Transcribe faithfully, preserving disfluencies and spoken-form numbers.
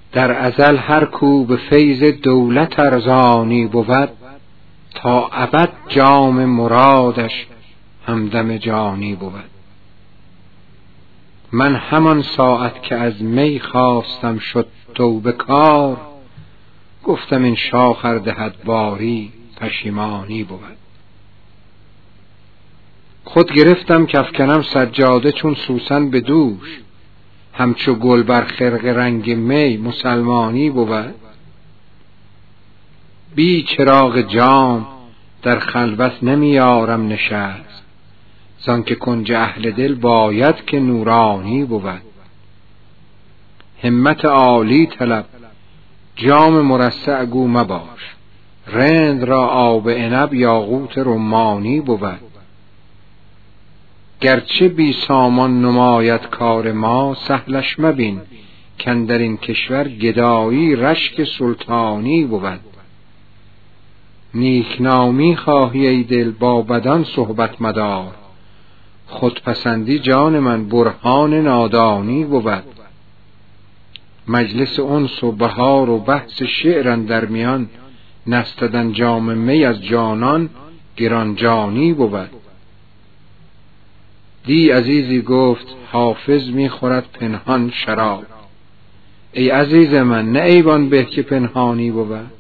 در ازل هر کو به فیض دولت ارزانی بود، تا ابد جام مرادش همدم جانی بود. من همان ساعت که از می خواستم شد توبه کار، گفتم این شاخ ار دهد باری پشیمانی بود. خود گرفتم کافکنم سجاده چون سوسن به دوش، همچو گل بر خرق رنگ می مسلمانی بود. بی چراغ جام در خلوت نمیارم نشست، زانکه کنج اهل دل باید که نورانی بود. همت عالی طلب جام مرصع گو مباش، رند را آب عنب یاقوت رمانی بود. گرچه بی سامان نماید کار ما، سهلش مبین کاندر این کشور گدایی رشک سلطانی بود. نیکنامی خواهی ای دل با بدان صحبت مدار، خودپسندی جان من برهان نادانی بود. مجلس انس و بهار و بحث شعر اندر میان، نستدن جام می از جانان گران جانی بود. دی عزیزی گفت حافظ میخورد پنهان شراب، ای عزیز من نه ایوان به که پنهانی بود.